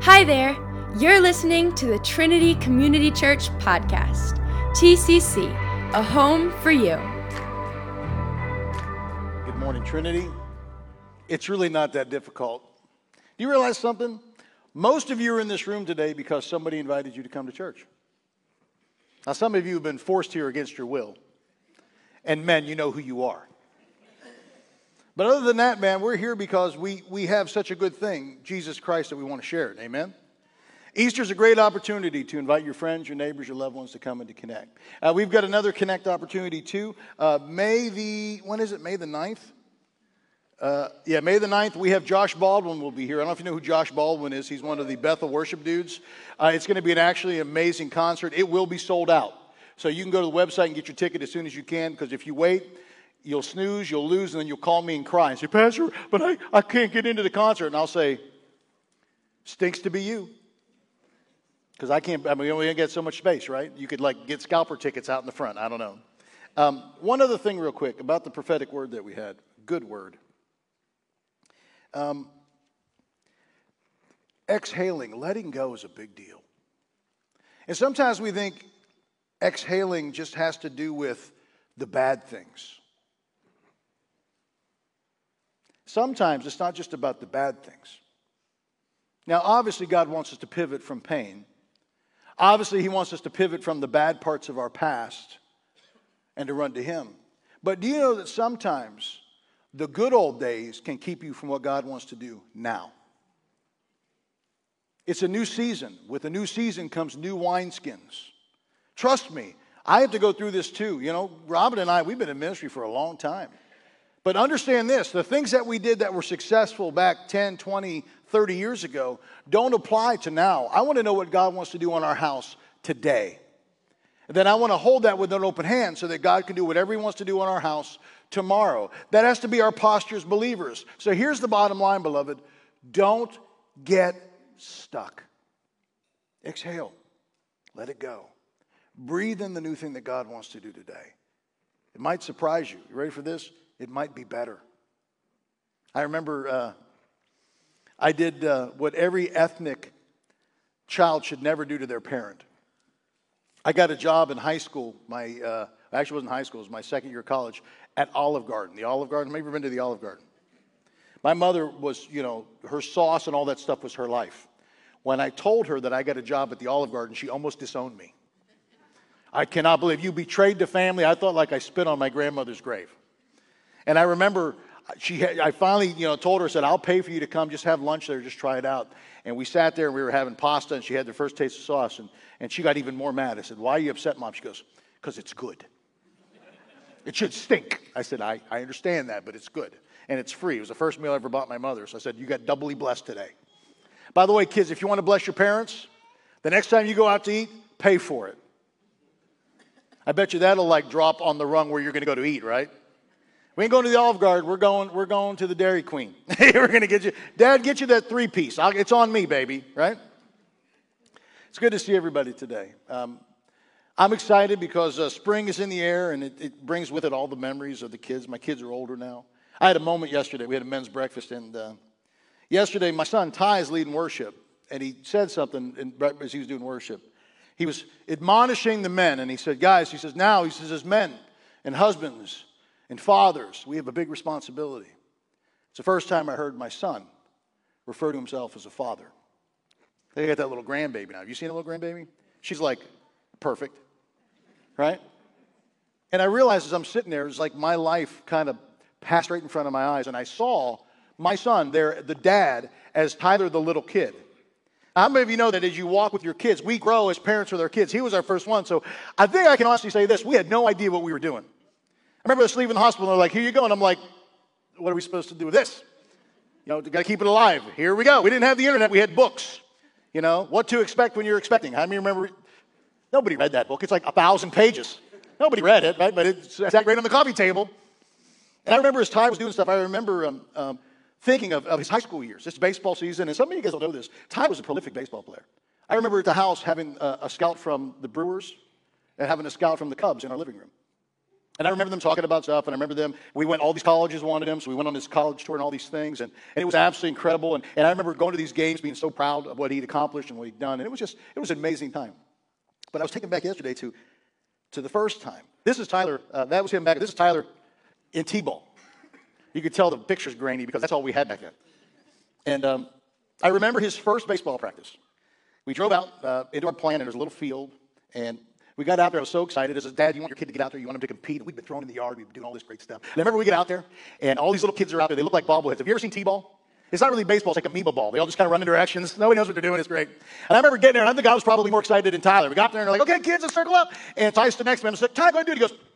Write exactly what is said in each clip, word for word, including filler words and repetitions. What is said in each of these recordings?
Hi there. You're listening to the Trinity Community Church podcast, T C C, a home for you. Good morning, Trinity. It's really not that difficult. Do you realize something? Most of you are in this room today because somebody invited you to come to church. Now, some of you have been forced here against your will. And men, you know who you are. But other than that, man, we're here because we, we have such a good thing, Jesus Christ, that we want to share it. Amen? Easter's a great opportunity to invite your friends, your neighbors, your loved ones to come and to connect. Uh, we've got another Connect opportunity, too. Uh, May the, when is it, May the ninth? Uh, yeah, May the ninth, we have Josh Baldwin will be here. I don't know if you know who Josh Baldwin is. He's one of the Bethel worship dudes. Uh, it's going to be an actually amazing concert. It will be sold out. So you can go to the website and get your ticket as soon as you can, because if you wait, you'll snooze, you'll lose, and then you'll call me and cry and say, Pastor, but I, I can't get into the concert. And I'll say, stinks to be you. Because I can't, I mean, we only get so much space, right? You could like get scalper tickets out in the front. I don't know. Um, one other thing real quick about the prophetic word that we had. Good word. Um, exhaling, letting go is a big deal. And sometimes we think exhaling just has to do with the bad things. Sometimes it's not just about the bad things. Now, obviously, God wants us to pivot from pain. Obviously, He wants us to pivot from the bad parts of our past and to run to Him. But do you know that sometimes the good old days can keep you from what God wants to do now? It's a new season. With a new season comes new wineskins. Trust me, I have to go through this too. You know, Robin and I, we've been in ministry for a long time. But understand this, the things that we did that were successful back ten, twenty, thirty years ago don't apply to now. I want to know what God wants to do on our house today. And then I want to hold that with an open hand so that God can do whatever He wants to do on our house tomorrow. That has to be our posture as believers. So here's the bottom line, beloved. Don't get stuck. Exhale. Let it go. Breathe in the new thing that God wants to do today. It might surprise you. You ready for this? It might be better. I remember uh, I did uh, what every ethnic child should never do to their parent. I got a job in high school. My uh, actually wasn't high school. It was my second year of college at Olive Garden. The Olive Garden. Have you ever been to the Olive Garden? My mother was, you know, her sauce and all that stuff was her life. When I told her that I got a job at the Olive Garden, she almost disowned me. I cannot believe you betrayed the family. I thought like I spit on my grandmother's grave. And I remember she had, I finally, you know, told her, I said, I'll pay for you to come, just have lunch there, just try it out. And we sat there and we were having pasta and she had the first taste of sauce and, and she got even more mad. I said, why are you upset, Mom? She goes, because it's good. It should stink. I said, I, I understand that, but it's good. And it's free. It was the first meal I ever bought my mother. So I said, you got doubly blessed today. By the way, kids, if you want to bless your parents, the next time you go out to eat, pay for it. I bet you that'll like drop on the rung where you're going to go to eat, right? We ain't going to the Olive Garden. We're going, we're going to the Dairy Queen. We're going to get you, Dad, get you that three-piece. I'll, it's on me, baby, right? It's good to see everybody today. Um, I'm excited because uh, spring is in the air, and it, it brings with it all the memories of the kids. My kids are older now. I had a moment yesterday. We had a men's breakfast, and uh, yesterday my son Ty is leading worship, and he said something in, as he was doing worship. He was admonishing the men, and he said, guys, he says, now, he says, as men and husbands and fathers, we have a big responsibility. It's the first time I heard my son refer to himself as a father. They got that little grandbaby now. Have you seen a little grandbaby? She's like perfect, right? And I realized as I'm sitting there, it's like my life kind of passed right in front of my eyes, and I saw my son there, the dad, as Tyler the little kid. How many of you know that as you walk with your kids, we grow as parents with our kids? He was our first one, so I think I can honestly say this. We had no idea what we were doing. I remember us leaving the hospital, and they're like, here you go. And I'm like, what are we supposed to do with this? You know, got to keep it alive. Here we go. We didn't have the internet. We had books. You know, what to expect when you're expecting. How many remember? Nobody read that book. It's like a thousand pages. Nobody read it, right? But it's sat right on the coffee table. And I remember as Ty was doing stuff, I remember um, um, thinking of, of his high school years. It's baseball season, and some of you guys will know this. Ty was a prolific baseball player. I remember at the house having a, a scout from the Brewers and having a scout from the Cubs in our living room. And I remember them talking about stuff, and I remember them, we went, all these colleges wanted him, so we went on this college tour and all these things, and, and it was absolutely incredible. And, and I remember going to these games, being so proud of what he'd accomplished and what he'd done, and it was just, it was an amazing time. But I was taken back yesterday to, to the first time. This is Tyler, uh, that was him back, this is Tyler in T-ball. You could tell the picture's grainy because that's all we had back then. And um, I remember his first baseball practice. We drove out uh, into our plant, and there's a little field, and we got out there. I was so excited. I said, Dad, you want your kid to get out there? You want him to compete? We've been thrown in the yard. We've been doing all this great stuff. And I remember we get out there, and all these little kids are out there. They look like bobbleheads. Have you ever seen T-ball? It's not really baseball. It's like amoeba ball. They all just kind of run in directions. Nobody knows what they're doing. It's great. And I remember getting there, and I think I was probably more excited than Tyler. We got there, and they're like, okay, kids, let's circle up. And Ty stood next to me. I said, Ty, what are you going to do? He goes,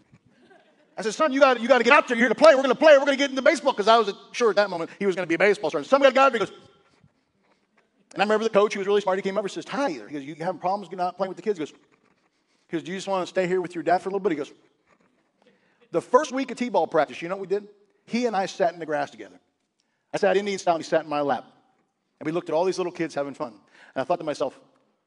I said, son, you got you got to get out there. You're here to play. We're going to play. We're going to get into baseball, because I was sure at that moment he was going to be a baseball star. Somebody got out there. He goes, and I remember the coach, he was really smart. He came over and says, Ty, he goes, you having problems not playing with the kids? He goes, he goes, do you just want to stay here with your dad for a little bit? He goes, the first week of T-ball practice, you know what we did? He and I sat in the grass together. I sat Indian style, and he sat in my lap. And we looked at all these little kids having fun. And I thought to myself,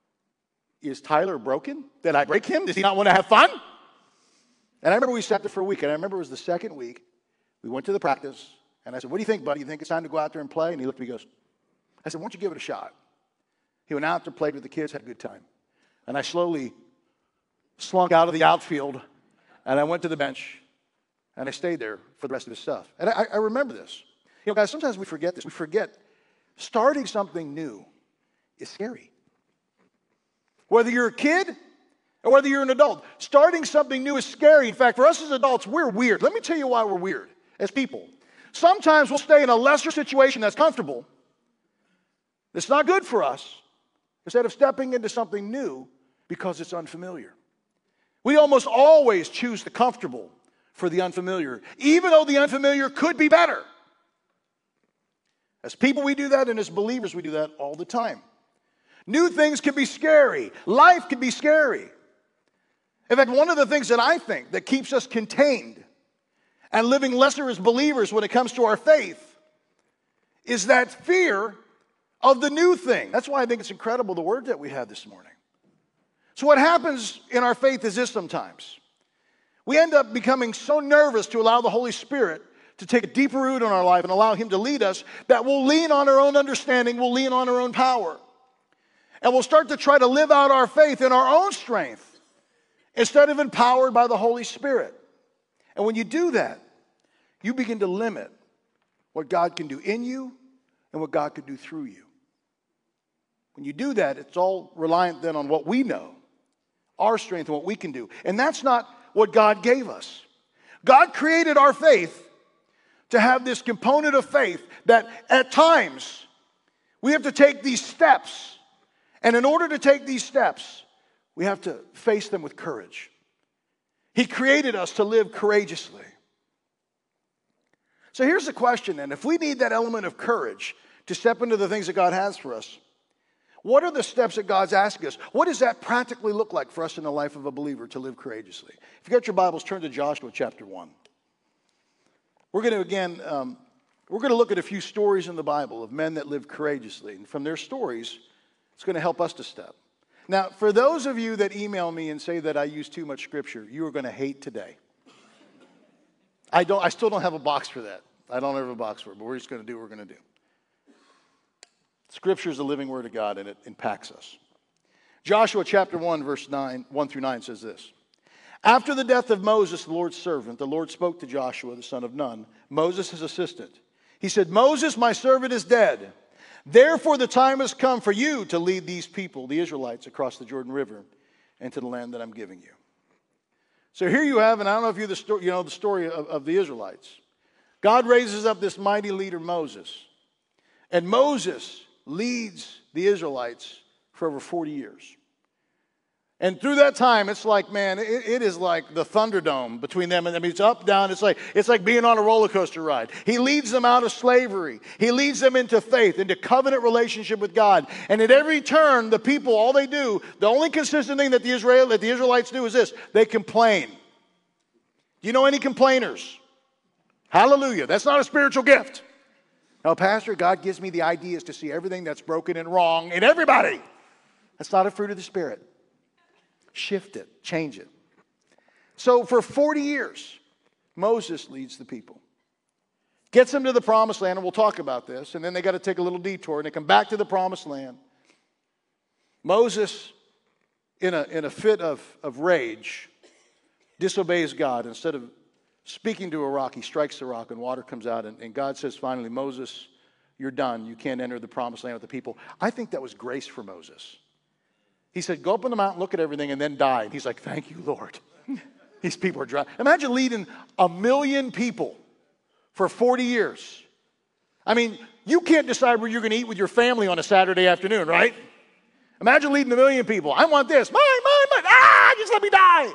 is Tyler broken? Did I break him? Does he not want to have fun? And I remember we sat there for a week, and I remember it was the second week. We went to the practice, and I said, what do you think, buddy? You think it's time to go out there and play? And he looked at me and goes, I said, why don't you give it a shot? He went out there, played with the kids, had a good time. And I slowly slunk out of the outfield, and I went to the bench, and I stayed there for the rest of his stuff. And I, I remember this. You know, guys, sometimes we forget this. We forget starting something new is scary. Whether you're a kid or whether you're an adult, starting something new is scary. In fact, for us as adults, we're weird. Let me tell you why we're weird as people. Sometimes we'll stay in a lesser situation that's comfortable, that's not good for us, instead of stepping into something new because it's unfamiliar. We almost always choose the comfortable for the unfamiliar, even though the unfamiliar could be better. As people, we do that, and as believers, we do that all the time. New things can be scary. Life can be scary. In fact, one of the things that I think that keeps us contained and living lesser as believers when it comes to our faith is that fear of the new thing. That's why I think it's incredible, the word that we had this morning. So what happens in our faith is this sometimes. We end up becoming so nervous to allow the Holy Spirit to take a deeper root in our life and allow Him to lead us that we'll lean on our own understanding, we'll lean on our own power. And we'll start to try to live out our faith in our own strength instead of empowered by the Holy Spirit. And when you do that, you begin to limit what God can do in you and what God can do through you. When you do that, it's all reliant then on what we know, our strength and what we can do. And that's not what God gave us. God created our faith to have this component of faith that at times we have to take these steps. And in order to take these steps, we have to face them with courage. He created us to live courageously. So here's the question then. If we need that element of courage to step into the things that God has for us, what are the steps that God's asking us? What does that practically look like for us in the life of a believer to live courageously? If you got your Bibles, turn to Joshua chapter one. We're going to, again, um, we're going to look at a few stories in the Bible of men that lived courageously. And from their stories, it's going to help us to step. Now, for those of you that email me and say that I use too much Scripture, you are going to hate today. I don't. I still don't have a box for that. I don't have a box for it, but we're just going to do what we're going to do. Scripture is the living Word of God, and it impacts us. Joshua chapter one, verse nine, one through nine says this. After the death of Moses, the Lord's servant, the Lord spoke to Joshua, the son of Nun, Moses' his assistant. He said, Moses, my servant, is dead. Therefore the time has come for you to lead these people, the Israelites, across the Jordan River into the land that I'm giving you. So here you have, and I don't know if you, the sto- you know the story of, of the Israelites. God raises up this mighty leader, Moses. And Moses leads the Israelites for over forty years. And through that time, it's like, man, it, it is like the Thunderdome between them. And I mean, it's up, down. It's like, it's like being on a roller coaster ride. He leads them out of slavery. He leads them into faith, into covenant relationship with God. And at every turn, the people, all they do, the only consistent thing that the, Israel, that the Israelites do is this. They complain. Do you know any complainers? Hallelujah. That's not a spiritual gift. No, Pastor, God gives me the ideas to see everything that's broken and wrong in everybody. That's not a fruit of the Spirit. Shift it. Change it. So for forty years, Moses leads the people. Gets them to the promised land, and we'll talk about this. And then they got to take a little detour, and they come back to the promised land. Moses, in a, in a fit of, of rage, disobeys God. Instead of speaking to a rock, he strikes the rock, and water comes out. And, and God says finally, Moses, you're done. You can't enter the promised land with the people. I think that was grace for Moses. He said, go up on the mountain, look at everything, and then die. And he's like, thank you, Lord. These people are dry. Imagine leading a million people for forty years. I mean, you can't decide where you're going to eat with your family on a Saturday afternoon, right? Imagine leading a million people. I want this. Mine, mine, mine. Ah, just let me die.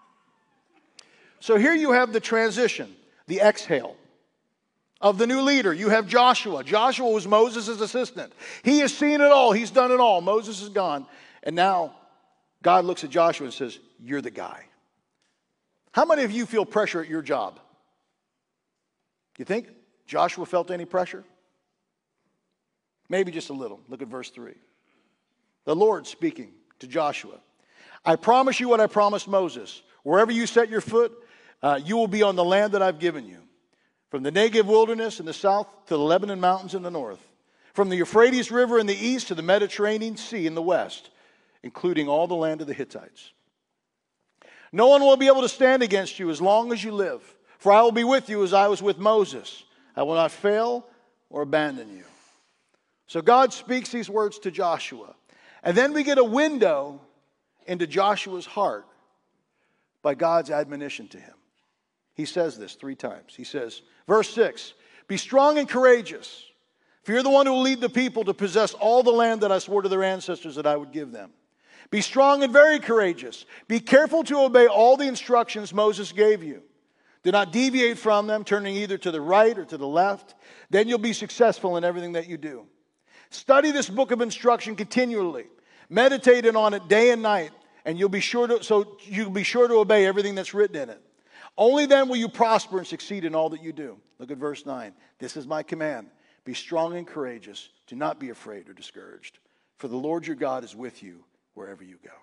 So here you have the transition, the exhale of the new leader. You have Joshua. Joshua was Moses' assistant. He has seen it all. He's done it all. Moses is gone. And now God looks at Joshua and says, you're the guy. How many of you feel pressure at your job? You think Joshua felt any pressure? Maybe just a little. Look at verse three. The Lord speaking to Joshua. I promise you what I promised Moses. Wherever you set your foot, uh, you will be on the land that I've given you. From the Negev wilderness in the south to the Lebanon mountains in the north. From the Euphrates River in the east to the Mediterranean Sea in the west, including all the land of the Hittites. No one will be able to stand against you as long as you live. For I will be with you as I was with Moses. I will not fail or abandon you. So God speaks these words to Joshua. And then we get a window into Joshua's heart by God's admonition to him. He says this three times. He says, verse six, be strong and courageous, for you're the one who will lead the people to possess all the land that I swore to their ancestors that I would give them. Be strong and very courageous. Be careful to obey all the instructions Moses gave you. Do not deviate from them, turning either to the right or to the left. Then you'll be successful in everything that you do. Study this book of instruction continually. Meditate on it day and night, and you'll be sure to, so you'll be sure to obey everything that's written in it. Only then will you prosper and succeed in all that you do. Look at verse nine. This is my command. Be strong and courageous. Do not be afraid or discouraged. For the Lord your God is with you wherever you go.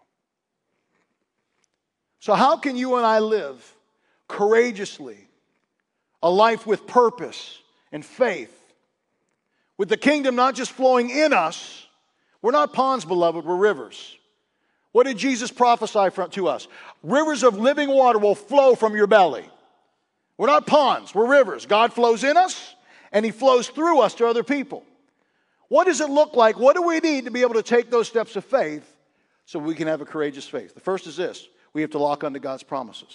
So how can you and I live courageously a life with purpose and faith, with the kingdom not just flowing in us? We're not ponds, beloved, we're rivers. What did Jesus prophesy from, to us? Rivers of living water will flow from your belly. We're not ponds, we're rivers. God flows in us, and he flows through us to other people. What does it look like? What do we need to be able to take those steps of faith so we can have a courageous faith? The first is this: we have to lock onto God's promises.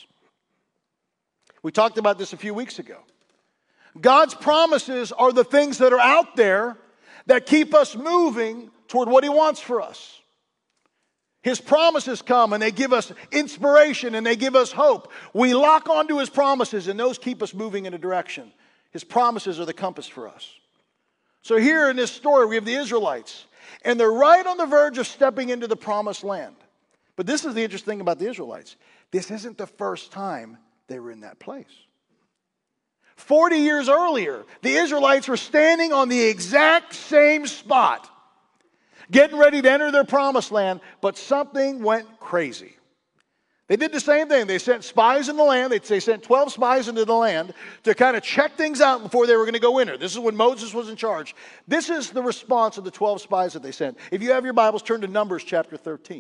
We talked about this a few weeks ago. God's promises are the things that are out there that keep us moving toward what he wants for us. His promises come and they give us inspiration and they give us hope. We lock onto his promises and those keep us moving in a direction. His promises are the compass for us. So here in this story we have the Israelites, and they're right on the verge of stepping into the promised land. But this is the interesting thing about the Israelites. This isn't the first time they were in that place. Forty years earlier, the Israelites were standing on the exact same spot, getting ready to enter their promised land, but something went crazy. They did the same thing. They sent spies in the land. They, they sent twelve spies into the land to kind of check things out before they were going to go enter. This is when Moses was in charge. This is the response of the twelve spies that they sent. If you have your Bibles, turn to Numbers chapter thirteen.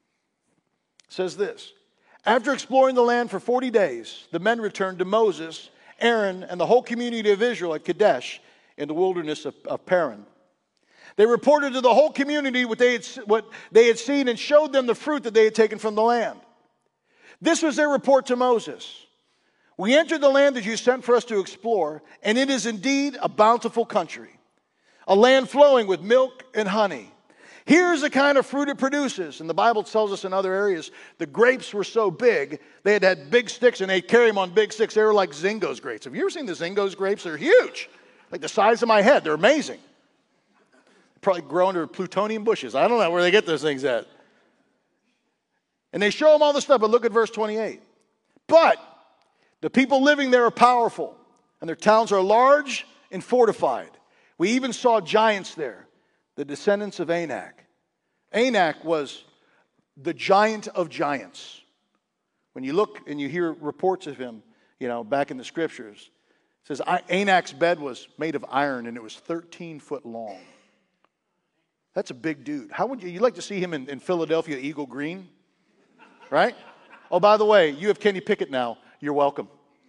It says this: after exploring the land for forty days, the men returned to Moses, Aaron, and the whole community of Israel at Kadesh in the wilderness of, of Paran. They reported to the whole community what they, had, what they had seen and showed them the fruit that they had taken from the land. This was their report to Moses. We entered the land that you sent for us to explore, and it is indeed a bountiful country, a land flowing with milk and honey. Here's the kind of fruit it produces. And the Bible tells us in other areas, the grapes were so big, they had had big sticks, and they'd carry them on big sticks. They were like Zingo's grapes. Have you ever seen the Zingo's grapes? They're huge, like the size of my head. They're amazing. Probably grow under plutonium bushes. I don't know where they get those things at. And they show them all this stuff, but look at verse twenty-eight. But the people living there are powerful, and their towns are large and fortified. We even saw giants there, the descendants of Anak. Anak was the giant of giants. When you look and you hear reports of him, you know, back in the scriptures, it says Anak's bed was made of iron and it was thirteen foot long. That's a big dude. How would you, you'd like to see him in, in Philadelphia Eagle Green? Right? Oh, by the way, you have Kenny Pickett now. You're welcome.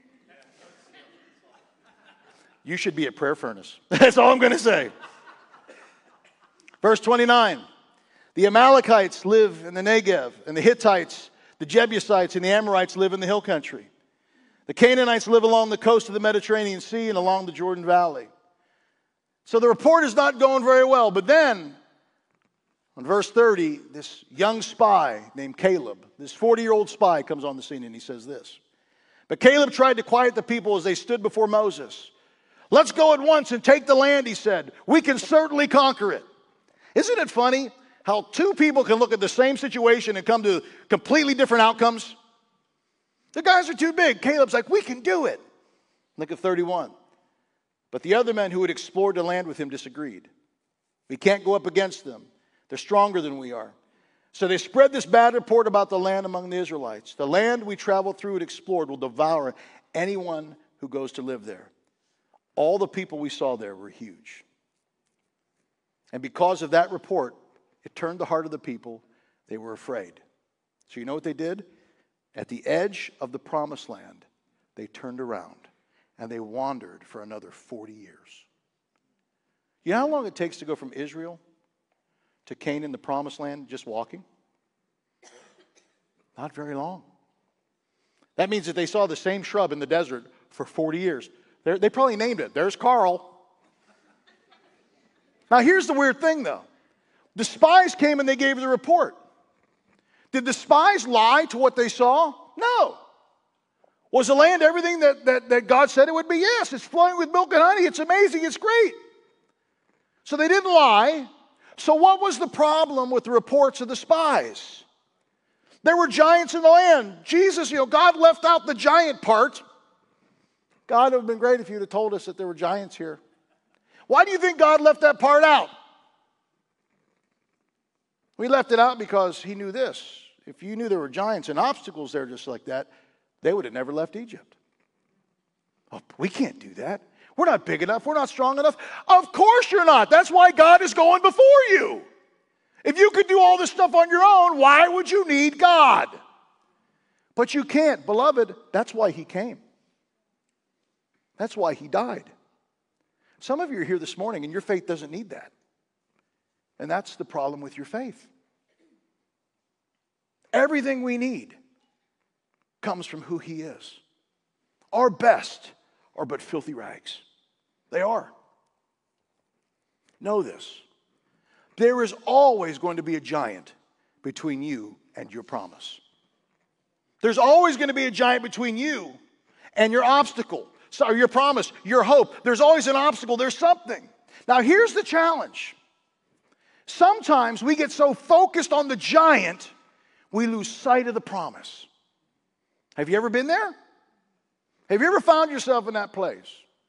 You should be at Prayer Furnace. That's all I'm going to say. Verse twenty-nine. The Amalekites live in the Negev, and the Hittites, the Jebusites, and the Amorites live in the hill country. The Canaanites live along the coast of the Mediterranean Sea and along the Jordan Valley. So the report is not going very well. But then, on verse thirty, this young spy named Caleb, this forty-year-old spy comes on the scene and he says this. But Caleb tried to quiet the people as they stood before Moses. Let's go at once and take the land, he said. We can certainly conquer it. Isn't it funny how two people can look at the same situation and come to completely different outcomes? The guys are too big. Caleb's like, we can do it. Look at thirty-one. But the other men who had explored the land with him disagreed. We can't go up against them. They're stronger than we are. So they spread this bad report about the land among the Israelites. The land we traveled through and explored will devour anyone who goes to live there. All the people we saw there were huge. And because of that report, it turned the heart of the people. They were afraid. So you know what they did? At the edge of the promised land, they turned around and they wandered for another forty years. You know how long it takes to go from Israel to Canaan, the promised land, just walking? Not very long. That means that they saw the same shrub in the desert for forty years. They're, they probably named it. There's Carl. Now here's the weird thing though. The spies came and they gave the report. Did the spies lie to what they saw? No. Was the land everything that, that, that God said it would be? Yes, it's flowing with milk and honey. It's amazing. It's great. So they didn't lie. So what was the problem with the reports of the spies? There were giants in the land. Jesus, you know, God left out the giant part. God, it would have been great if you'd have told us that there were giants here. Why do you think God left that part out? We left it out because he knew this. If you knew there were giants and obstacles there just like that, they would have never left Egypt. Oh, we can't do that. We're not big enough. We're not strong enough. Of course you're not. That's why God is going before you. If you could do all this stuff on your own, why would you need God? But you can't. Beloved, that's why he came. That's why he died. Some of you are here this morning and your faith doesn't need that. And that's the problem with your faith. Everything we need comes from who he is. Our best are but filthy rags. They are. Know this. There is always going to be a giant between you and your promise. There's always going to be a giant between you and your obstacle. So your promise, your hope. There's always an obstacle. There's something. Now here's the challenge. Sometimes we get so focused on the giant, we lose sight of the promise. Have you ever been there? Have you ever found yourself in that place?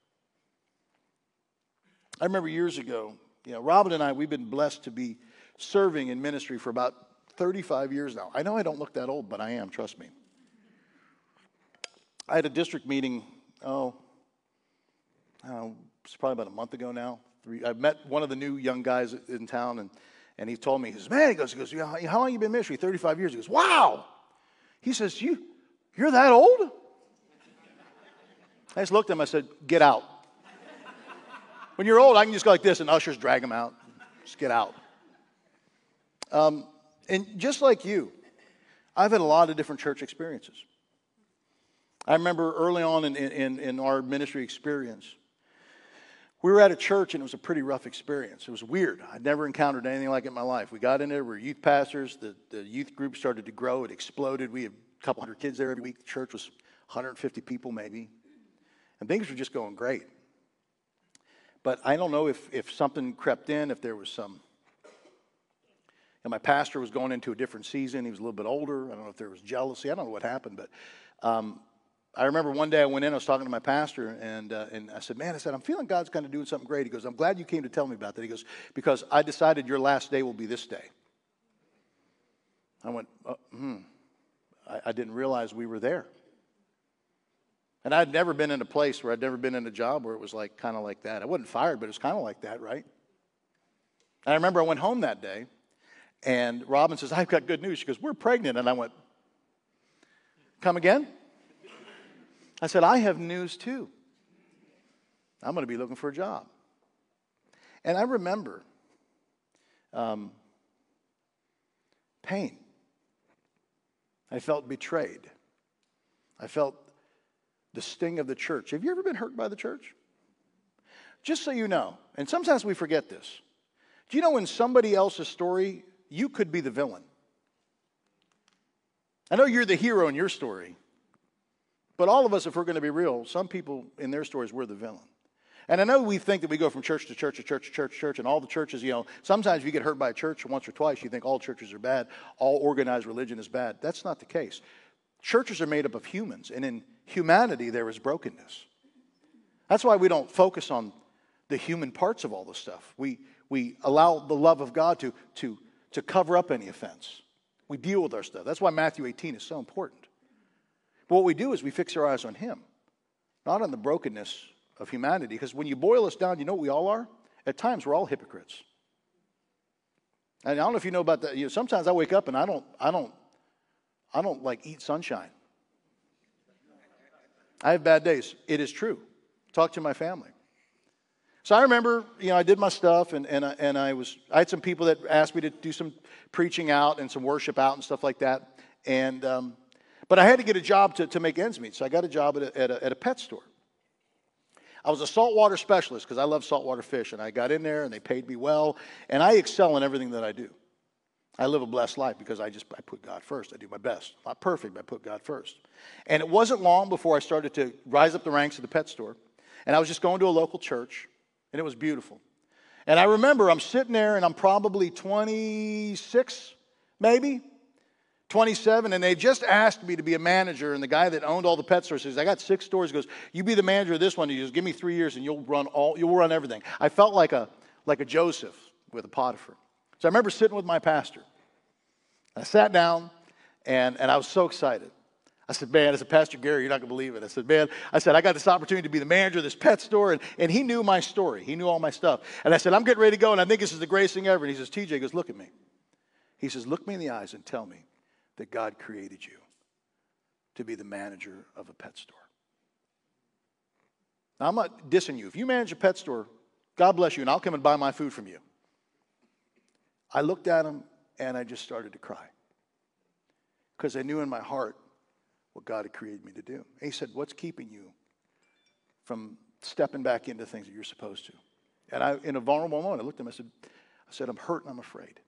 I remember years ago, you know, Robin and I, we've been blessed to be serving in ministry for about thirty-five years now. I know I don't look that old, but I am, trust me. I had a district meeting, oh, I don't know, it's probably about a month ago now. I met one of the new young guys in town, and, and he told me, he says, man, he goes, he goes, yeah, how long have you been in ministry? thirty-five years. He goes, wow. He says, you, you're that old? I just looked at him, I said, get out. When you're old, I can just go like this, and ushers drag him out. Just get out. Um, and just like you, I've had a lot of different church experiences. I remember early on in, in, in our ministry experience, we were at a church, and it was a pretty rough experience. It was weird. I'd never encountered anything like it in my life. We got in there. We were youth pastors. The, the youth group started to grow. It exploded. We had a couple hundred kids there every week. The church was one hundred fifty people maybe. And things were just going great. But I don't know if, if something crept in, if there was some... And my pastor was going into a different season. He was a little bit older. I don't know if there was jealousy. I don't know what happened, but... Um, I remember one day I went in, I was talking to my pastor, and uh, and I said, man, I said, I'm feeling God's kind of doing something great. He goes, I'm glad you came to tell me about that. He goes, because I decided your last day will be this day. I went, uh, hmm, I, I didn't realize we were there. And I'd never been in a place where I'd never been in a job where it was like kind of like that. I wasn't fired, but it was kind of like that, right? And I remember I went home that day, and Robin says, I've got good news. She goes, we're pregnant. And I went, come again? I said, I have news too. I'm going to be looking for a job. And I remember um, pain. I felt betrayed. I felt the sting of the church. Have you ever been hurt by the church? Just so you know, and sometimes we forget this. Do you know in somebody else's story, you could be the villain? I know you're the hero in your story, but all of us, if we're going to be real, some people in their stories, we're the villain. And I know we think that we go from church to church to church to church to church, and all the churches, you know, sometimes if you get hurt by a church once or twice, you think all churches are bad, all organized religion is bad. That's not the case. Churches are made up of humans, and in humanity there is brokenness. That's why we don't focus on the human parts of all this stuff. We we allow the love of God to, to, to cover up any offense. We deal with our stuff. That's why Matthew eighteen is so important. But what we do is we fix our eyes on Him, not on the brokenness of humanity. Because when you boil us down, you know what we all are? At times, we're all hypocrites. And I don't know if you know about that. You know, sometimes I wake up and I don't, I don't, I don't like eat sunshine. I have bad days. It is true. Talk to my family. So I remember, you know, I did my stuff, and and I, and I was, I had some people that asked me to do some preaching out and some worship out and stuff like that. And um, but I had to get a job to, to make ends meet. So I got a job at a, at a, at a pet store. I was a saltwater specialist because I love saltwater fish, and I got in there and they paid me well, and I excel in everything that I do. I live a blessed life because I just I put God first. I do my best. Not perfect, but I put God first. And it wasn't long before I started to rise up the ranks at the pet store, and I was just going to a local church, and it was beautiful. And I remember I'm sitting there, and I'm probably twenty-six, maybe, twenty-seven, and they just asked me to be a manager, and the guy that owned all the pet stores says, I got six stores. He goes, you be the manager of this one. He goes, give me three years, and you'll run all, you'll run everything. I felt like a like a Joseph with a Potiphar. So I remember sitting with my pastor. I sat down, and, and I was so excited. I said, man, I said, Pastor Gary, you're not going to believe it. I said, man, I said, I got this opportunity to be the manager of this pet store, and, and he knew my story. He knew all my stuff. And I said, I'm getting ready to go, and I think this is the greatest thing ever. And he says, T J, goes, look at me. He says, look me in the eyes and tell me that God created you to be the manager of a pet store. Now, I'm not dissing you. If you manage a pet store, God bless you, and I'll come and buy my food from you. I looked at him, and I just started to cry because I knew in my heart what God had created me to do. And he said, what's keeping you from stepping back into things that you're supposed to? And I, in a vulnerable moment, I looked at him, I said, I said, I'm hurt and I'm afraid.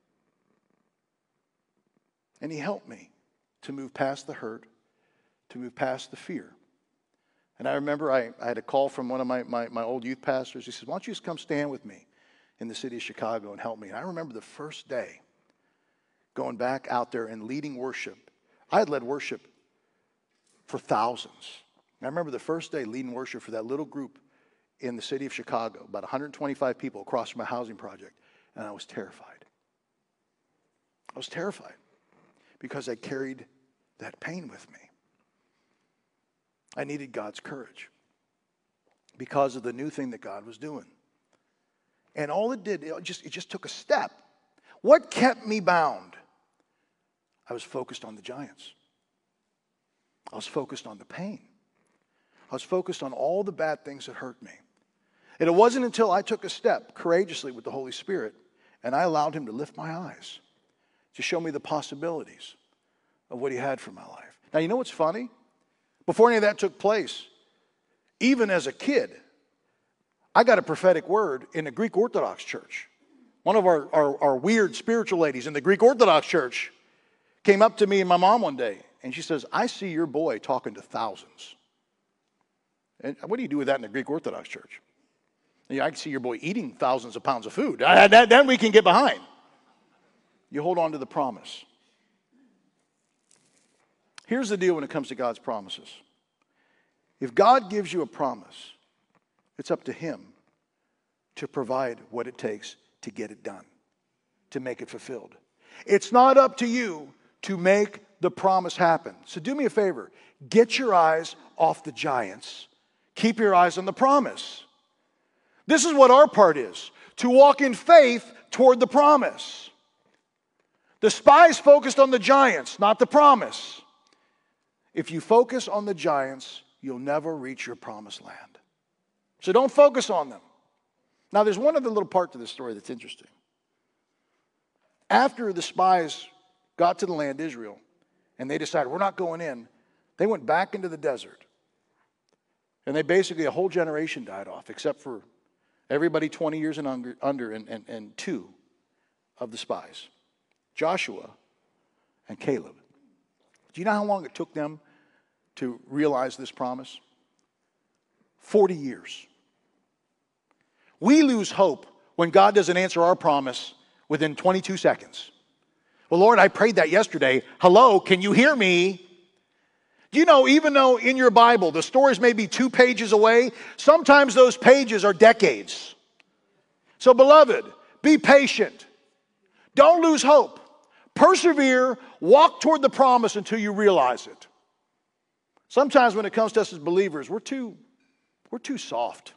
And he helped me to move past the hurt, to move past the fear. And I remember I, I had a call from one of my, my, my old youth pastors. He said, why don't you just come stand with me in the city of Chicago and help me? And I remember the first day going back out there and leading worship. I had led worship for thousands. I remember the first day leading worship for that little group in the city of Chicago, about one hundred twenty-five people across from a housing project, and I was terrified. I was terrified because I carried that pain with me. I needed God's courage because of the new thing that God was doing. And all it did, it just, it just took a step. What kept me bound? I was focused on the giants. I was focused on the pain. I was focused on all the bad things that hurt me. And it wasn't until I took a step courageously with the Holy Spirit and I allowed Him to lift my eyes to show me the possibilities of what He had for my life. Now, you know what's funny? Before any of that took place, even as a kid, I got a prophetic word in the Greek Orthodox Church. One of our, our, our weird spiritual ladies in the Greek Orthodox Church came up to me and my mom one day, and she says, I see your boy talking to thousands. And what do you do with that in the Greek Orthodox Church? You know, I can see your boy eating thousands of pounds of food. That, that, that we can get behind. You hold on to the promise. Here's the deal when it comes to God's promises. If God gives you a promise, it's up to Him to provide what it takes to get it done, to make it fulfilled. It's not up to you to make the promise happen. So do me a favor. Get your eyes off the giants. Keep your eyes on the promise. This is what our part is, to walk in faith toward the promise. The spies focused on the giants, not the promise. If you focus on the giants, you'll never reach your promised land. So don't focus on them. Now, there's one other little part to this story that's interesting. After the spies got to the land, Israel, and they decided, we're not going in, they went back into the desert. And they basically, a whole generation died off, except for everybody twenty years and under, under and, and, and two of the spies, Joshua and Caleb. Do you know how long it took them to realize this promise? forty years. We lose hope when God doesn't answer our promise within twenty-two seconds. Well, Lord, I prayed that yesterday. Hello, can you hear me? Do you know, even though in your Bible the stories may be two pages away, sometimes those pages are decades. So, beloved, be patient. Don't lose hope. Persevere. Walk toward the promise until you realize it. Sometimes when it comes to us as believers, we're too, we're too soft.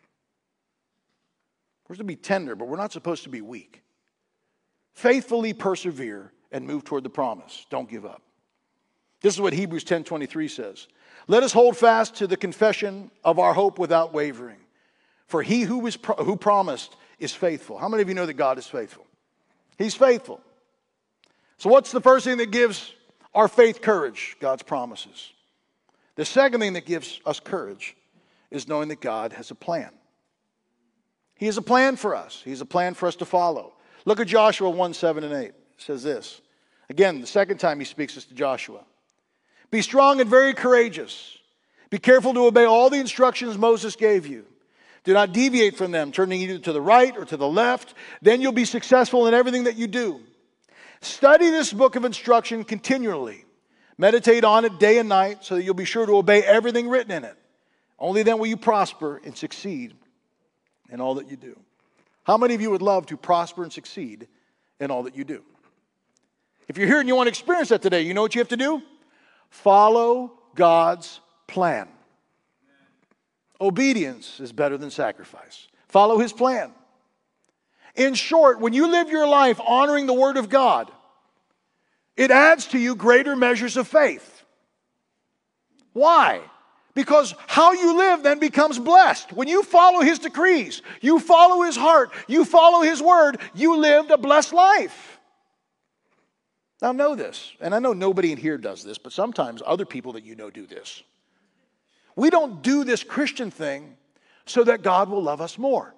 We're supposed to be tender, but we're not supposed to be weak. Faithfully persevere and move toward the promise. Don't give up. This is what Hebrews ten twenty-three says. Let us hold fast to the confession of our hope without wavering. For he who, was pro- who promised is faithful. How many of you know that God is faithful? He's faithful. So what's the first thing that gives our faith courage? God's promises. The second thing that gives us courage is knowing that God has a plan. He has a plan for us. He has a plan for us to follow. Look at Joshua one, seven and eight. It says this. Again, the second time he speaks this to Joshua. Be strong and very courageous. Be careful to obey all the instructions Moses gave you. Do not deviate from them, turning either to the right or to the left. Then you'll be successful in everything that you do. Study this book of instruction continually. Meditate on it day and night so that you'll be sure to obey everything written in it. Only then will you prosper and succeed in all that you do. How many of you would love to prosper and succeed in all that you do? If you're here and you want to experience that today, you know what you have to do? Follow God's plan. Obedience is better than sacrifice. Follow His plan. In short, when you live your life honoring the Word of God, it adds to you greater measures of faith. Why? Because how you live then becomes blessed. When you follow His decrees, you follow His heart, you follow His Word, you lived a blessed life. Now know this, and I know nobody in here does this, but sometimes other people that you know do this. We don't do this Christian thing so that God will love us more.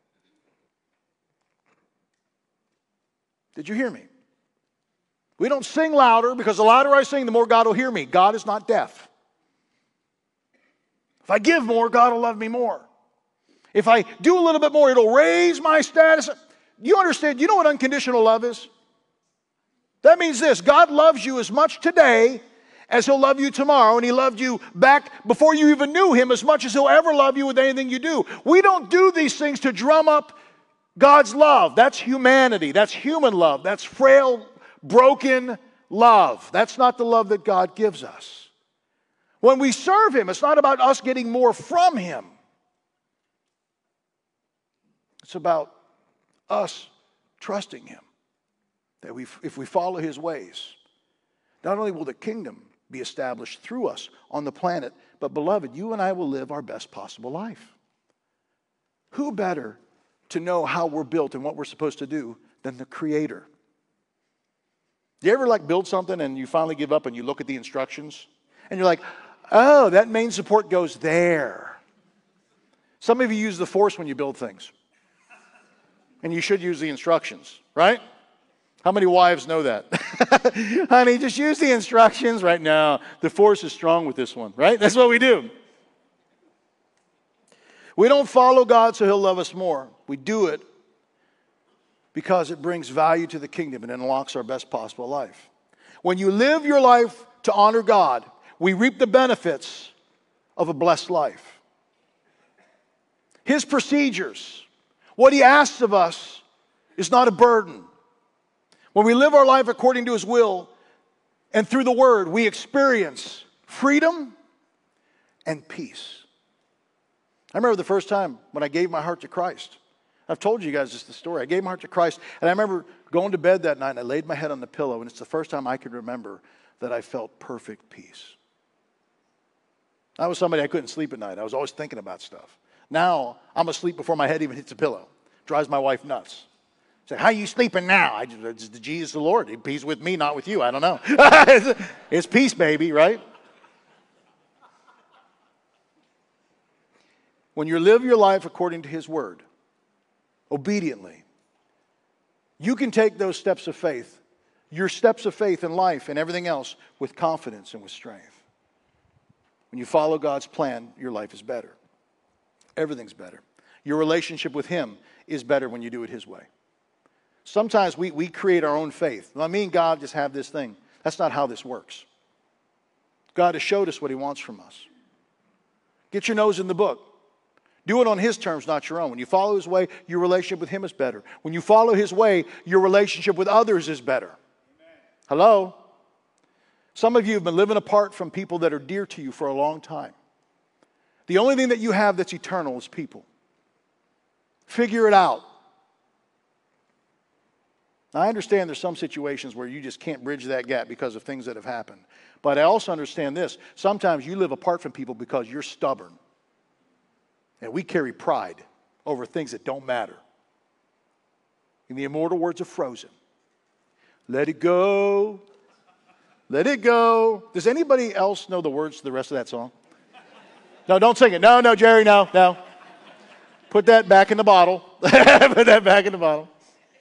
Did you hear me? We don't sing louder because the louder I sing, the more God will hear me. God is not deaf. If I give more, God will love me more. If I do a little bit more, it'll raise my status. You understand? You know what unconditional love is? That means this. God loves you as much today as He'll love you tomorrow. And He loved you back before you even knew Him as much as He'll ever love you with anything you do. We don't do these things to drum up God's love. That's humanity. That's human love. That's frail, broken love. That's not the love that God gives us. When we serve Him, it's not about us getting more from Him. It's about us trusting Him. That we, if we follow His ways, not only will the kingdom be established through us on the planet, but beloved, you and I will live our best possible life. Who better to know how we're built and what we're supposed to do than the Creator? Do you ever like build something and you finally give up and you look at the instructions and you're like, oh, that main support goes there. Some of you use the force when you build things. And you should use the instructions, right? How many wives know that? Honey, just use the instructions right now. The force is strong with this one, right? That's what we do. We don't follow God so He'll love us more. We do it because it brings value to the kingdom and unlocks our best possible life. When you live your life to honor God, we reap the benefits of a blessed life. His procedures, what He asks of us, is not a burden. When we live our life according to His will, And through the Word, we experience freedom and peace. I remember the first time when I gave my heart to Christ. I've told you guys this the story. I gave my heart to Christ, and I remember going to bed that night, and I laid my head on the pillow, and it's the first time I could remember that I felt perfect peace. I was somebody I couldn't sleep at night. I was always thinking about stuff. Now, I'm asleep before my head even hits the pillow. Drives my wife nuts. Say, how are you sleeping now? I just, it's the Jesus the Lord. He's with me, not with you. I don't know. it's, it's peace, baby, right? When you live your life according to His Word, obediently, you can take those steps of faith, your steps of faith in life and everything else, with confidence and with strength. When you follow God's plan, your life is better. Everything's better. Your relationship with Him is better when you do it His way. Sometimes we, we create our own faith. I mean, God just have this thing. That's not how this works. God has showed us what He wants from us. Get your nose in the book. Do it on His terms, not your own. When you follow His way, your relationship with Him is better. When you follow His way, your relationship with others is better. Amen. Hello? Some of you have been living apart from people that are dear to you for a long time. The only thing that you have that's eternal is people. Figure it out. Now, I understand there's some situations where you just can't bridge that gap because of things that have happened. But I also understand this. Sometimes you live apart from people because you're stubborn. And we carry pride over things that don't matter. In the immortal words of Frozen, let it go. Let it go. Does anybody else know the words to the rest of that song? No, don't sing it. No, no, Jerry, no, no. Put that back in the bottle. Put that back in the bottle.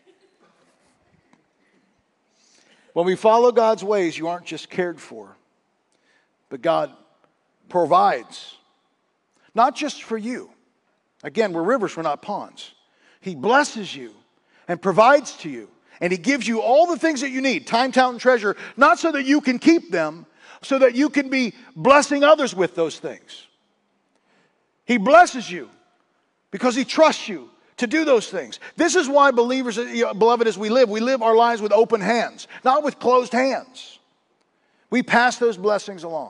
When we follow God's ways, you aren't just cared for, but God provides. Not just for you. Again, we're rivers, we're not ponds. He blesses you and provides to you. And He gives you all the things that you need, time, talent, and treasure, not so that you can keep them, so that you can be blessing others with those things. He blesses you because He trusts you to do those things. This is why believers, beloved, as we live, we live our lives with open hands, not with closed hands. We pass those blessings along.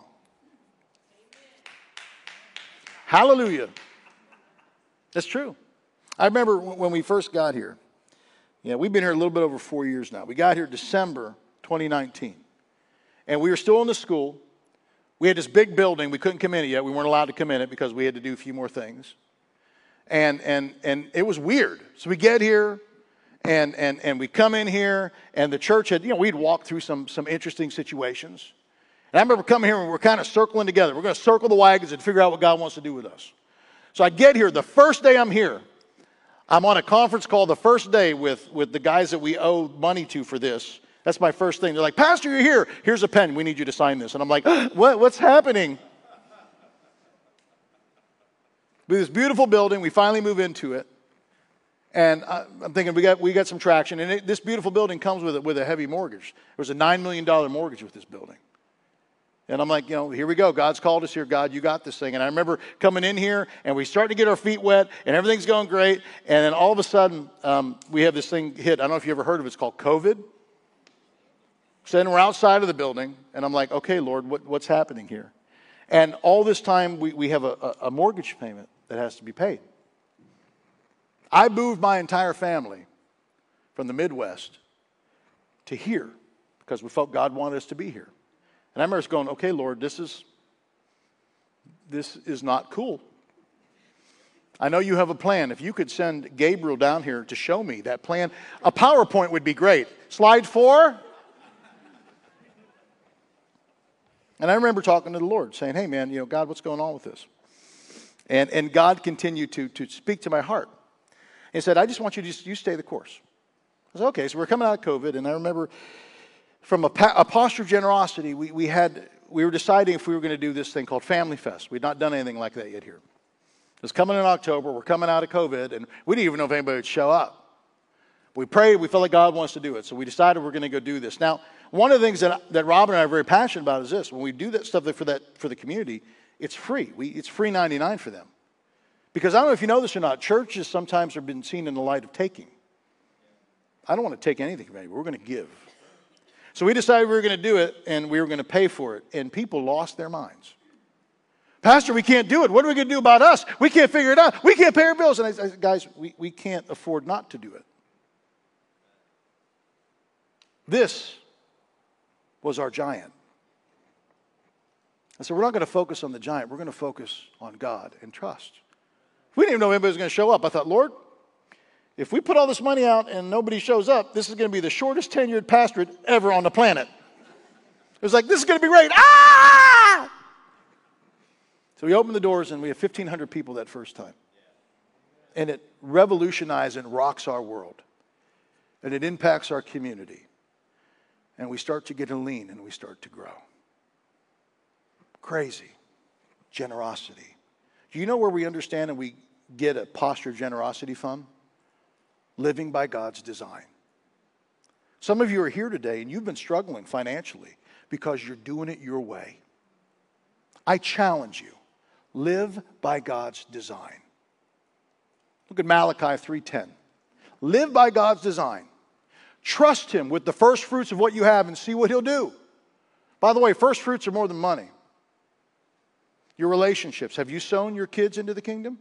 Hallelujah. That's true. I remember when we first got here. Yeah, we've been here a little bit over four years now. We got here December twenty nineteen. And we were still in the school. We had this big building. We couldn't come in it yet. We weren't allowed to come in it because we had to do a few more things. And and and it was weird. So we get here, and and and we come in here, and the church had, you know, we'd walked through some some interesting situations. And I remember coming here and we're kind of circling together. We're going to circle the wagons and figure out what God wants to do with us. So I get here. The first day I'm here, I'm on a conference call the first day with, with the guys that we owe money to for this. That's my first thing. They're like, Pastor, you're here. Here's a pen. We need you to sign this. And I'm like, what? What's happening? With this beautiful building, we finally move into it. And I'm thinking we got we got some traction. And it, this beautiful building comes with, it, with a heavy mortgage. There was a nine million dollars mortgage with this building. And I'm like, you know, here we go. God's called us here. God, you got this thing. And I remember coming in here, and we start to get our feet wet, and everything's going great. And then all of a sudden, um, we have this thing hit. I don't know if you ever heard of it. It's called COVID. So then we're outside of the building, and I'm like, okay, Lord, what, what's happening here? And all this time, we, we have a, a, a mortgage payment that has to be paid. I moved my entire family from the Midwest to here because we felt God wanted us to be here. And I remember just going, okay, Lord, this is, this is not cool. I know you have a plan. If you could send Gabriel down here to show me that plan, a PowerPoint would be great. Slide four. And I remember talking to the Lord, saying, hey, man, you know, God, what's going on with this? And, and God continued to, to speak to my heart. He said, I just want you to just, you stay the course. I said, okay, so we're coming out of COVID, and I remember from a, a posture of generosity, we, we had we were deciding if we were going to do this thing called Family Fest. We'd not done anything like that yet here. It was coming in October. We're coming out of COVID, and we didn't even know if anybody would show up. We prayed. We felt like God wants to do it, so we decided we're going to go do this. Now, one of the things that, that Robin and I are very passionate about is this. When we do that stuff for that for the community, it's free. We, it's free ninety-nine for them. Because I don't know if you know this or not, churches sometimes have been seen in the light of taking. I don't want to take anything from anybody. We're going to give. So we decided we were going to do it, and we were going to pay for it. And people lost their minds. Pastor, we can't do it. What are we going to do about us? We can't figure it out. We can't pay our bills. And I said, guys, we, we can't afford not to do it. This was our giant. I said, we're not going to focus on the giant. We're going to focus on God and trust. We didn't even know anybody was going to show up. I thought, Lord, if we put all this money out and nobody shows up, this is going to be the shortest tenured pastorate ever on the planet. It was like, this is going to be great. Ah! So we opened the doors, and we had fifteen hundred people that first time. And it revolutionized and rocks our world. And it impacts our community. And we start to get a lean, and we start to grow. Crazy. Generosity. Do you know where we understand and we get a posture generosity from? Living by God's design. Some of you are here today and you've been struggling financially because you're doing it your way. I challenge you. Live by God's design. Look at Malachi three ten. Live by God's design. Trust Him with the first fruits of what you have and see what He'll do. By the way, first fruits are more than money. Your relationships. Have you sown your kids into the kingdom?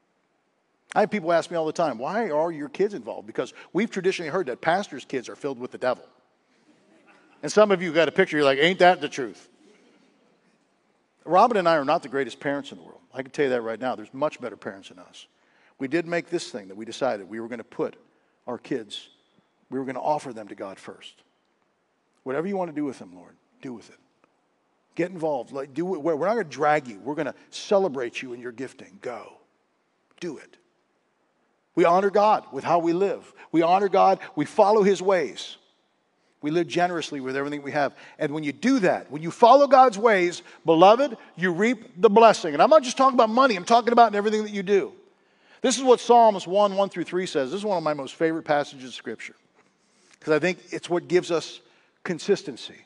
I have people ask me all the time, why are your kids involved? Because we've traditionally heard that pastors' kids are filled with the devil. And some of you got a picture, you're like, ain't that the truth? Robin and I are not the greatest parents in the world. I can tell you that right now. There's much better parents than us. We did make this thing that we decided we were going to put our kids, we were going to offer them to God first. Whatever you want to do with them, Lord, do with it. Get involved. Like, do it. We're not going to drag you. We're going to celebrate you in your gifting. Go. Do it. We honor God with how we live. We honor God. We follow His ways. We live generously with everything we have. And when you do that, when you follow God's ways, beloved, you reap the blessing. And I'm not just talking about money. I'm talking about in everything that you do. This is what Psalms one, one through three says. This is one of my most favorite passages of Scripture. Because I think it's what gives us consistency.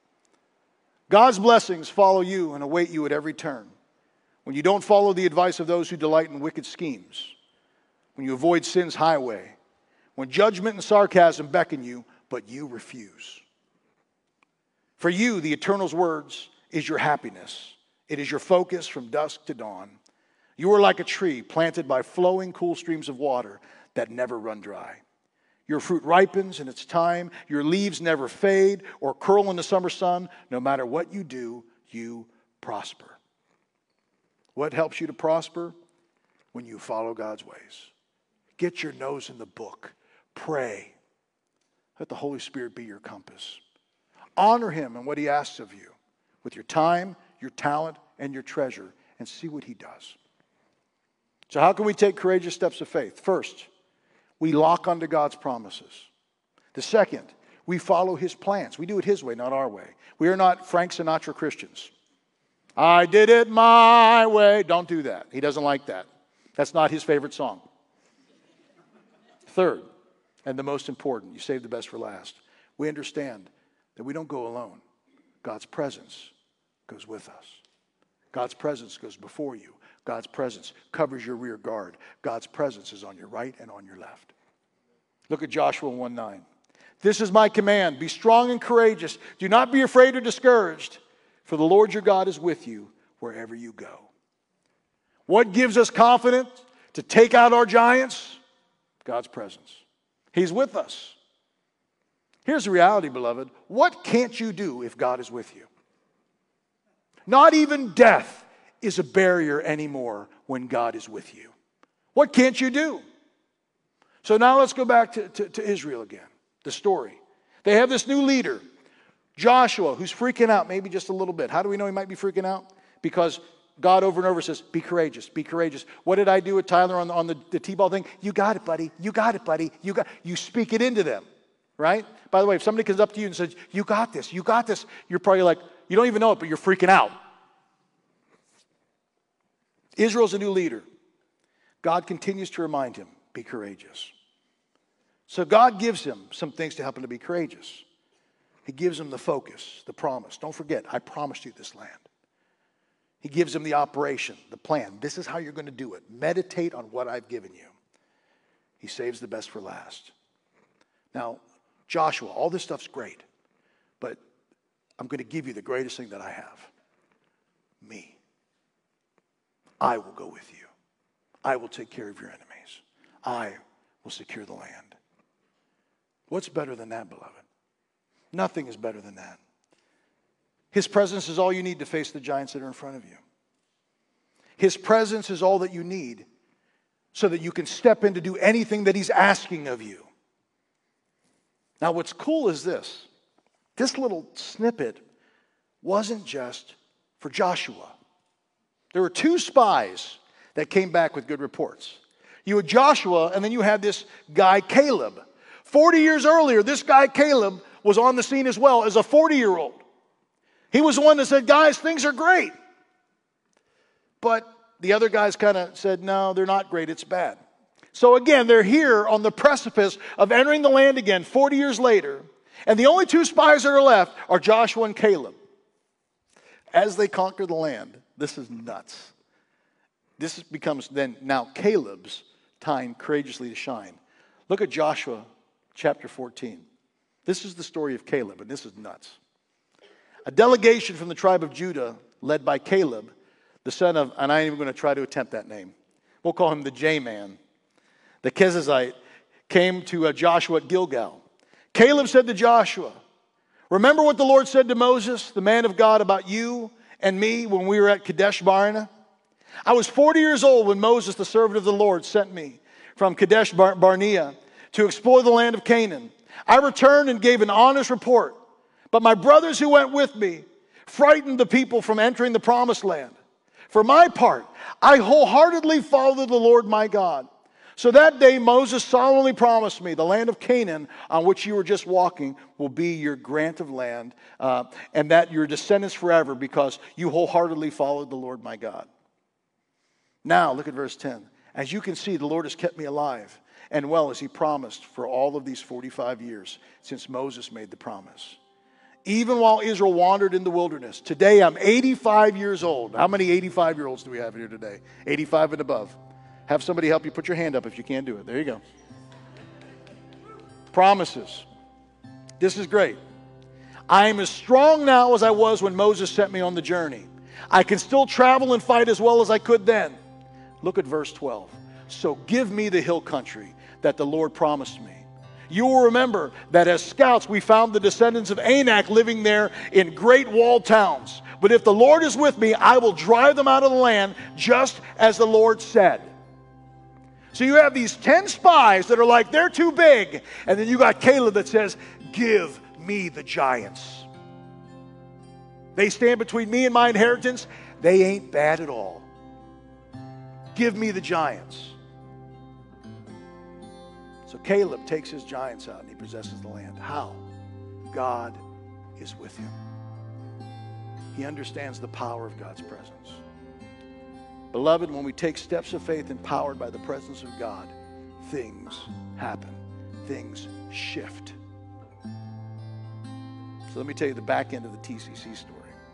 God's blessings follow you and await you at every turn. When you don't follow the advice of those who delight in wicked schemes. When you avoid sin's highway. When judgment and sarcasm beckon you, but you refuse. For you, the Eternal's words is your happiness. It is your focus from dusk to dawn. You are like a tree planted by flowing cool streams of water that never run dry. Your fruit ripens in its time. Your leaves never fade or curl in the summer sun. No matter what you do, you prosper. What helps you to prosper? When you follow God's ways. Get your nose in the book. Pray. Let the Holy Spirit be your compass. Honor Him in what He asks of you with your time, your talent, and your treasure, and see what He does. So how can we take courageous steps of faith? First, we lock onto God's promises. The second, we follow His plans. We do it His way, not our way. We are not Frank Sinatra Christians. I did it my way. Don't do that. He doesn't like that. That's not His favorite song. Third, and the most important, you save the best for last. We understand that we don't go alone. God's presence goes with us. God's presence goes before you. God's presence covers your rear guard. God's presence is on your right and on your left. Look at Joshua one nine. This is my command. Be strong and courageous. Do not be afraid or discouraged, for the Lord your God is with you wherever you go. What gives us confidence to take out our giants? God's presence. He's with us. Here's the reality, beloved. What can't you do if God is with you? Not even death is a barrier anymore when God is with you. What can't you do? So now let's go back to, to, to Israel again, the story. They have this new leader, Joshua, who's freaking out maybe just a little bit. How do we know he might be freaking out? Because God over and over says, be courageous, be courageous. What did I do with Tyler on the, on the, the T-ball thing? You got it, buddy. You got it, buddy. You got. You speak it into them, right? By the way, if somebody comes up to you and says, you got this, you got this, you're probably like, you don't even know it, but you're freaking out. Israel's a new leader. God continues to remind him, be courageous. So God gives him some things to help him to be courageous. He gives him the focus, the promise. Don't forget, I promised you this land. He gives him the operation, the plan. This is how you're going to do it. Meditate on what I've given you. He saves the best for last. Now, Joshua, all this stuff's great. but I'm going to give you the greatest thing that I have. Me. I will go with you. I will take care of your enemies. I will secure the land. What's better than that, beloved? Nothing is better than that. His presence is all you need to face the giants that are in front of you. His presence is all that you need so that you can step in to do anything that he's asking of you. Now, what's cool is this. This little snippet wasn't just for Joshua. There were two spies that came back with good reports. You had Joshua, and then you had this guy, Caleb. Forty years earlier, this guy, Caleb, was on the scene as well as a forty-year-old. He was the one that said, guys, things are great. But the other guys kind of said, no, they're not great, it's bad. So again, they're here on the precipice of entering the land again forty years later, and the only two spies that are left are Joshua and Caleb. As they conquer the land, this is nuts. This becomes then now Caleb's time courageously to shine. Look at Joshua chapter fourteen. This is the story of Caleb, and this is nuts. A delegation from the tribe of Judah, led by Caleb, the son of, and I ain't even going to try to attempt that name. We'll call him the J-Man. The Kenizzite came to uh, Joshua at Gilgal. Caleb said to Joshua, remember what the Lord said to Moses, the man of God, about you and me when we were at Kadesh Barnea? I was forty years old when Moses, the servant of the Lord, sent me from Kadesh Barnea to explore the land of Canaan. I returned and gave an honest report, but my brothers who went with me frightened the people from entering the promised land. For my part, I wholeheartedly followed the Lord my God. So that day Moses solemnly promised me, the land of Canaan on which you were just walking will be your grant of land, uh, and that your descendants forever, because you wholeheartedly followed the Lord my God. Now, look at verse ten. As you can see, the Lord has kept me alive and well as he promised for all of these forty-five years since Moses made the promise. Even while Israel wandered in the wilderness. Today, I'm eighty-five years old. How many eighty-five-year-olds do we have here today? eighty-five and above. Have somebody help you put your hand up if you can't do it. There you go. Promises. This is great. I am as strong now as I was when Moses sent me on the journey. I can still travel and fight as well as I could then. Look at verse twelve. So give me the hill country that the Lord promised me. You will remember that as scouts we found the descendants of Anak living there in great walled towns. But if the Lord is with me, I will drive them out of the land just as the Lord said. So you have these ten spies that are like, they're too big. And then you got Caleb that says, give me the giants. They stand between me and my inheritance. They ain't bad at all. Give me the giants. So Caleb takes his giants out and he possesses the land. How? God is with him. He understands the power of God's presence. Beloved, when we take steps of faith empowered by the presence of God, things happen. Things shift. So let me tell you the back end of the T C C story.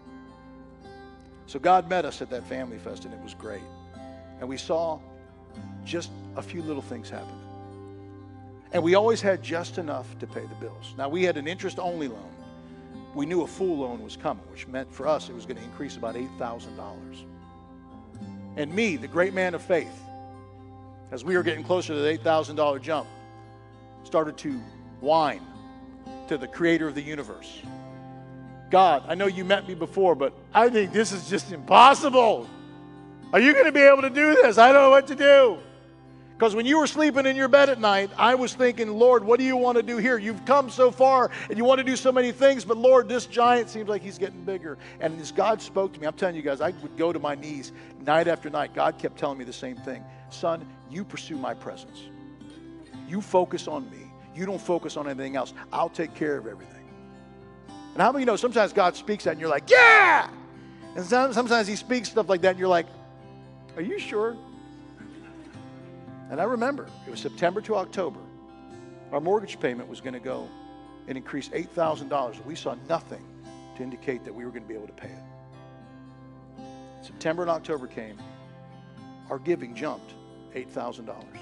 So God met us at that family fest and it was great. And we saw just a few little things happen. And we always had just enough to pay the bills. Now, we had an interest-only loan. We knew a full loan was coming, which meant for us it was going to increase about eight thousand dollars. And me, the great man of faith, as we were getting closer to the eight thousand dollars jump, started to whine to the creator of the universe. God, I know you met me before, but I think this is just impossible. Are you going to be able to do this? I don't know what to do. Because when you were sleeping in your bed at night, I was thinking, Lord, what do you want to do here? You've come so far and you want to do so many things, but Lord, this giant seems like he's getting bigger. And as God spoke to me, I'm telling you guys, I would go to my knees night after night. God kept telling me the same thing. Son, you pursue my presence. You focus on me. You don't focus on anything else. I'll take care of everything. And how many of you know sometimes God speaks that and you're like, yeah! And sometimes he speaks stuff like that and you're like, are you sure? And I remember, it was September to October. Our mortgage payment was going to go and increase eight thousand dollars. We saw nothing to indicate that we were going to be able to pay it. September and October came. Our giving jumped eight thousand dollars.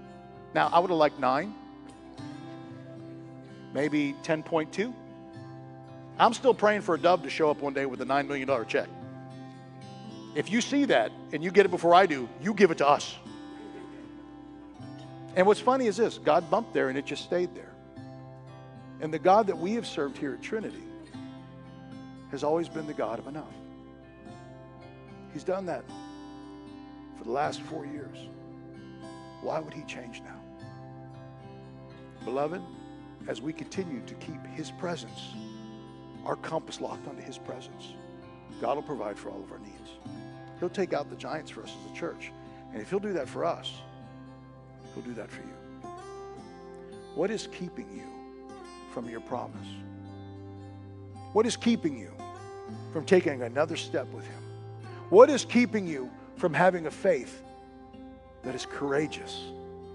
Now, I would have liked nine, maybe ten point two. I'm still praying for a dove to show up one day with a nine million dollars check. If you see that and you get it before I do, you give it to us. And what's funny is this, God bumped there and it just stayed there. And the God that we have served here at Trinity has always been the God of enough. He's done that for the last four years. Why would he change now? Beloved, as we continue to keep his presence, our compass locked onto his presence, God will provide for all of our needs. He'll take out the giants for us as a church. And if he'll do that for us, he'll do that for you. What is keeping you from your promise? What is keeping you from taking another step with him? What is keeping you from having a faith that is courageous,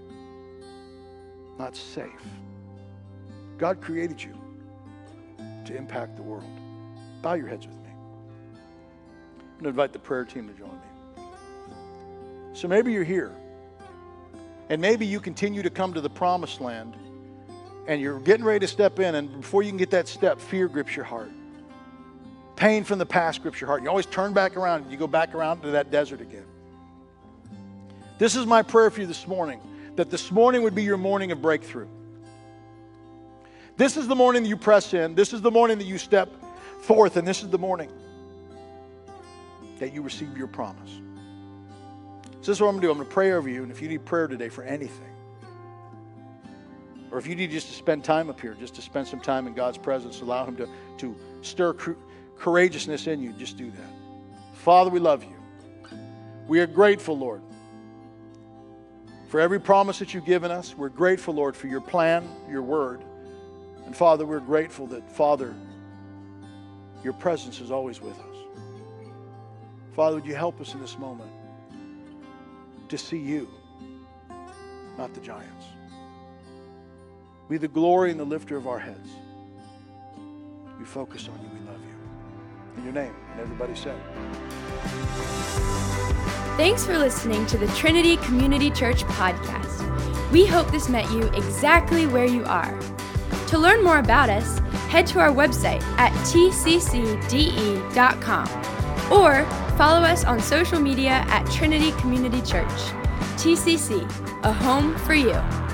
not safe? God created you to impact the world. Bow your heads with me. I'm going to invite the prayer team to join me. So maybe you're here, and maybe you continue to come to the promised land, and you're getting ready to step in, and before you can get that step, fear grips your heart. Pain from the past grips your heart. You always turn back around, and you go back around to that desert again. This is my prayer for you this morning, that this morning would be your morning of breakthrough. This is the morning that you press in. This is the morning that you step forth, and this is the morning that you receive your promise. So this is what I'm going to do. I'm going to pray over you, and if you need prayer today for anything, or if you need just to spend time up here, just to spend some time in God's presence, allow him to, to stir courageousness in you, just do that. Father, we love you. We are grateful, Lord, for every promise that you've given us. We're grateful, Lord, for your plan, your word. And Father, we're grateful that, Father, your presence is always with us. Father, would you help us in this moment to see you, not the giants. Be the glory and the lifter of our heads. We focus on you. We love you. In your name. And everybody said. Thanks for listening to the Trinity Community Church podcast. We hope this met you exactly where you are. To learn more about us, head to our website at t c c d e dot com or follow us on social media at Trinity Community Church. T C C, a home for you.